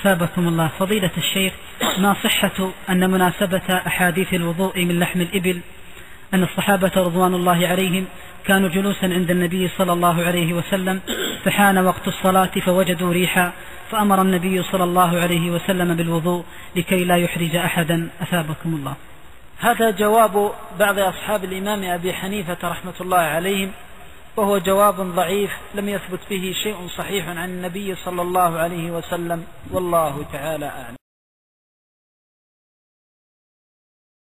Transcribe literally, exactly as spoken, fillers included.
أثابكم الله. فضيلة الشيخ، ما صحة أن مناسبة أحاديث الوضوء من لحم الإبل أن الصحابة رضوان الله عليهم كانوا جلوسا عند النبي صلى الله عليه وسلم فحان وقت الصلاة فوجدوا ريحا فأمر النبي صلى الله عليه وسلم بالوضوء لكي لا يحرج أحدا؟ أثابكم الله. هذا جواب بعض أصحاب الإمام أبي حنيفة رحمة الله عليهم، وهو جواب ضعيف لم يثبت به شيء صحيح عن النبي صلى الله عليه وسلم، والله تعالى أعلم.